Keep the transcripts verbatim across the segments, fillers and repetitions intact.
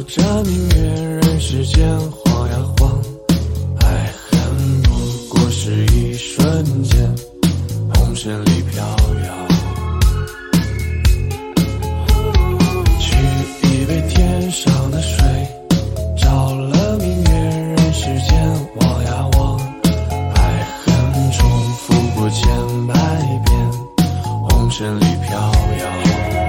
着明月，人世间晃呀晃，爱恨不过是一瞬间，红尘里飘摇。取一杯天上的水，照了明月，人世间望呀望，爱恨重复过千百遍，红尘里飘摇。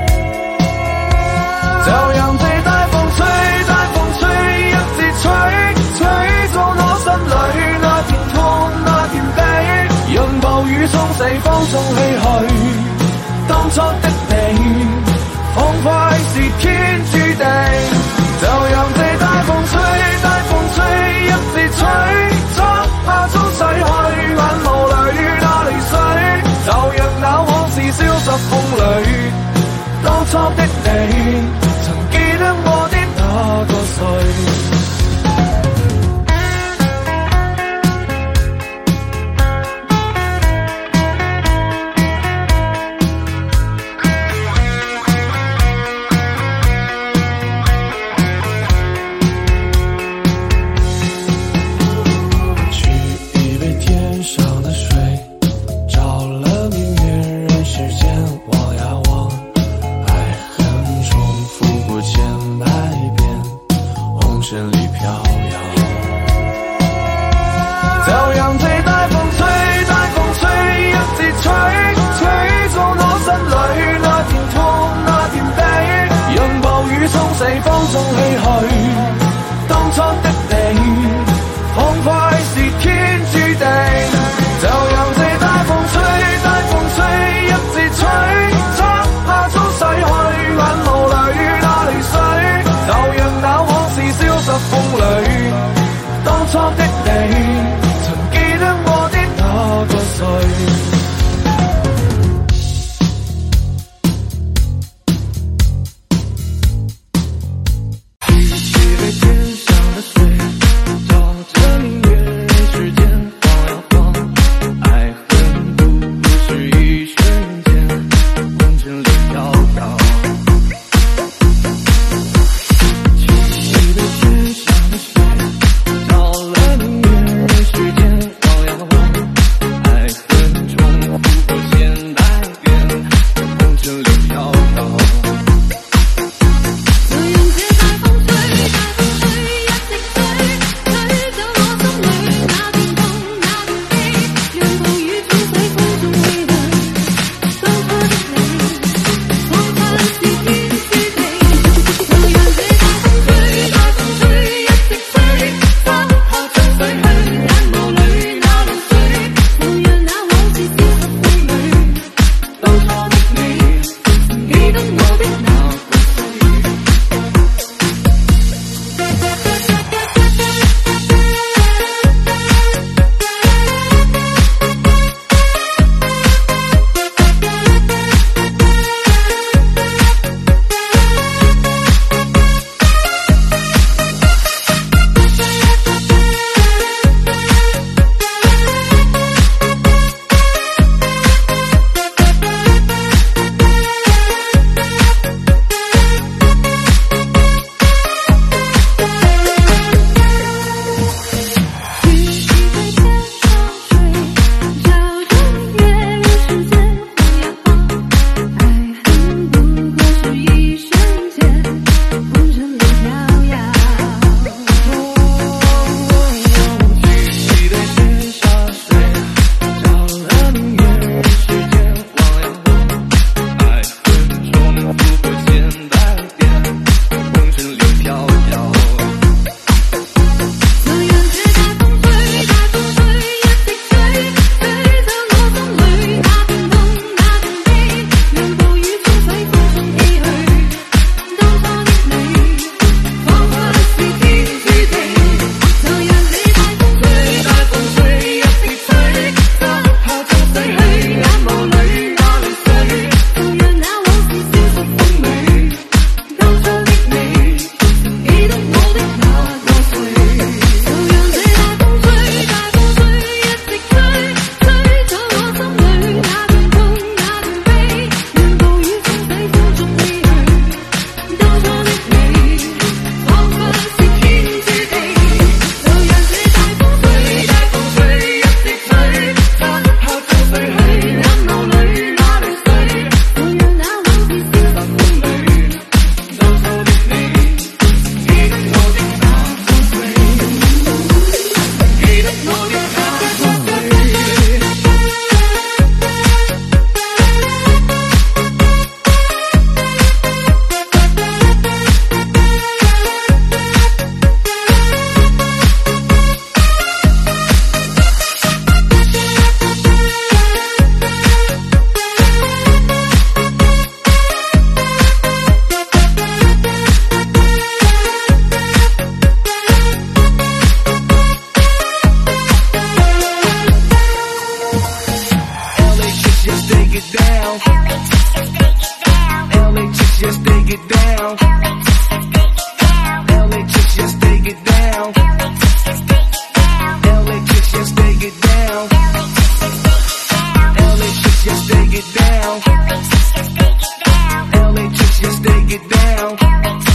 就讓這大風吹，大風吹，一直吹，吹到我心裏那片痛，那片悲，讓暴雨沖死風中唏噓。當初的你，彷彿是天注定。就讓這大風吹，大風吹，一直吹，漆黑中逝去，眼眸裏那淚水，就讓那往事消失風裏。當初的你，曾記得我的那個誰？取一杯天上的水，照了明月，人世間望呀望，愛恨重複過千百遍，紅塵裡飄搖。就讓這大風吹，大風吹，一直吹，吹到我心裏那片痛，那片悲，讓暴雨沖死風中唏噓。當初的你，彷彿是天注定。就讓這大風吹，大風吹，一直吹，漆黑中逝去，眼眸裏那淚水，就讓那往事消失風裏。當初的你，曾記得我的那個誰？ down. L A chicks just they get down.